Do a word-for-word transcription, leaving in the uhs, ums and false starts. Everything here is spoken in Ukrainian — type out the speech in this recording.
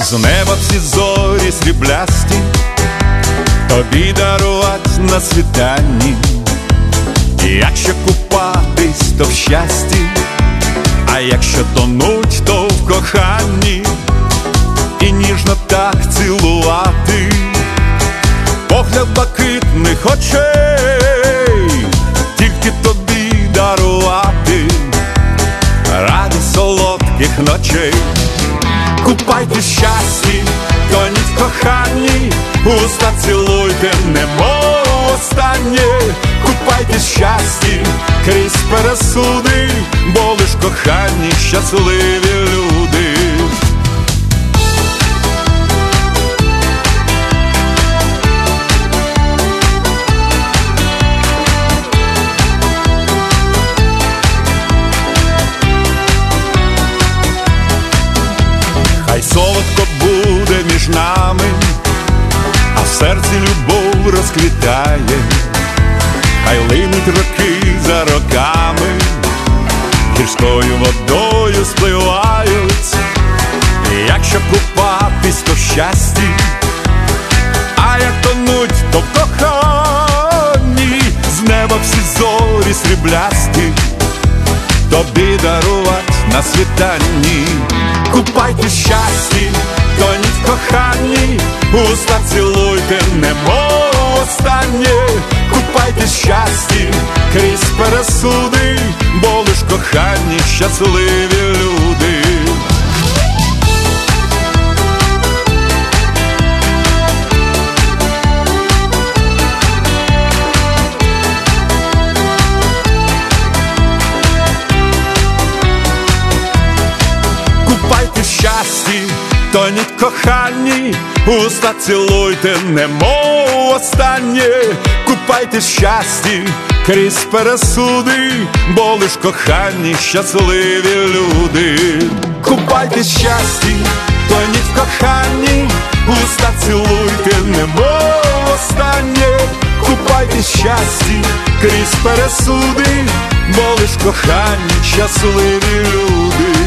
З неба всі зорі сріблясті тобі дарувать на світанні. Якщо купатись, то в щасті, а якщо тонуть, то в коханні. І ніжно так цілувати погляд блакитних очей, тільки тобі дарувати радість солодких ночей. Купайте щасті, тоніть в коханні, уста цілуйте, немов останнє. Купайте щасті крізь пересуди, бо лиш кохані щасливі люди. Хай солодко буде між нами, а в серці любов розквітає. Хай линуть роки за роками, гірською водою спливають. І якщо купатись, то в щасті, а як тонуть, то в коханні. З неба всі зорі сріблясті тобі дарувати на світанні. Купайте щасті, тоніть в коханні, уста цілуйте, немов останнє. Купайте щасті крізь пересуди, бо лиш кохані щасливі люди. Купайте щасті, тоніть коханні, уста цілуйте, немов останнє. Купайте щасті крізь пересуди, бо лиш кохані щасливі люди. Купайте щасті, тоніть в коханні, уста цілуйте, немов останнє. Купайте щасті крізь пересуди, бо лиш кохані щасливі люди.